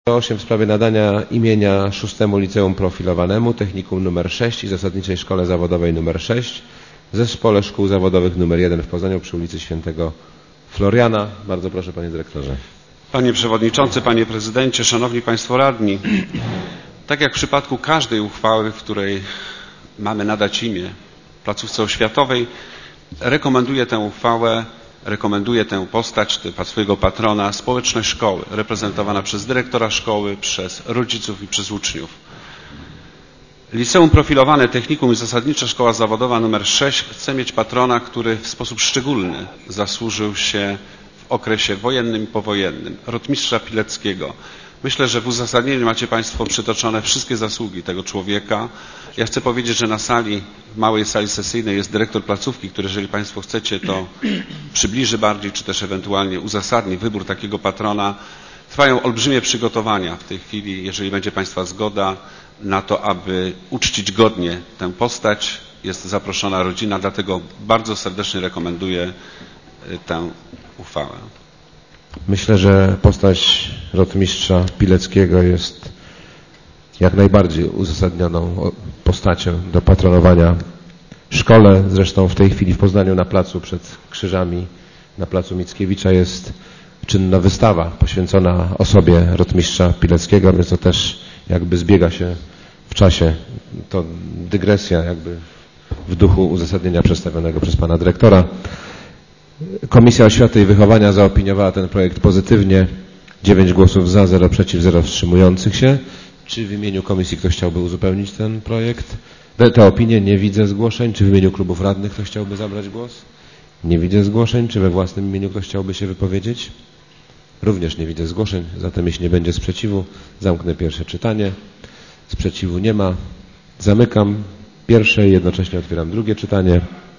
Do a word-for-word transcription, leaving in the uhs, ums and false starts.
osiem w sprawie nadania imienia szóstemu Liceum Profilowanemu, Technikum numer sześć i Zasadniczej Szkole Zawodowej numer sześć, Zespole Szkół Zawodowych numer jeden w Poznaniu przy ulicy Świętego Floriana. Bardzo proszę, panie dyrektorze. Panie przewodniczący, panie prezydencie, szanowni państwo radni. Tak jak w przypadku każdej uchwały, w której mamy nadać imię placówce oświatowej, rekomenduję tę uchwałę, rekomenduję tę postać, swojego patrona, społeczność szkoły, reprezentowana przez dyrektora szkoły, przez rodziców i przez uczniów. Liceum Profilowane, Technikum i Zasadnicza Szkoła Zawodowa numer sześć chce mieć patrona, który w sposób szczególny zasłużył się w okresie wojennym i powojennym, rotmistrza Pileckiego. Myślę, że w uzasadnieniu macie państwo przytoczone wszystkie zasługi tego człowieka. Ja chcę powiedzieć, że na sali, w małej sali sesyjnej jest dyrektor placówki, który, jeżeli państwo chcecie, to przybliży bardziej, czy też ewentualnie uzasadni wybór takiego patrona. Trwają olbrzymie przygotowania w tej chwili, jeżeli będzie państwa zgoda na to, aby uczcić godnie tę postać. Jest zaproszona rodzina, dlatego bardzo serdecznie rekomenduję tę uchwałę. Myślę, że postać rotmistrza Pileckiego jest jak najbardziej uzasadnioną postacią do patronowania szkole. Zresztą w tej chwili w Poznaniu na placu przed krzyżami, na placu Mickiewicza jest czynna wystawa poświęcona osobie rotmistrza Pileckiego, więc to też jakby zbiega się w czasie. To dygresja jakby w duchu uzasadnienia przedstawionego przez pana dyrektora. Komisja Oświaty i Wychowania zaopiniowała ten projekt pozytywnie. dziewięć głosów za, zero przeciw, zero wstrzymujących się. Czy w imieniu komisji ktoś chciałby uzupełnić ten projekt? Te, te opinie, nie widzę zgłoszeń. Czy w imieniu klubów radnych ktoś chciałby zabrać głos? Nie widzę zgłoszeń. Czy we własnym imieniu ktoś chciałby się wypowiedzieć? Również nie widzę zgłoszeń. Zatem jeśli nie będzie sprzeciwu, zamknę pierwsze czytanie. Sprzeciwu nie ma. Zamykam pierwsze i jednocześnie otwieram drugie czytanie.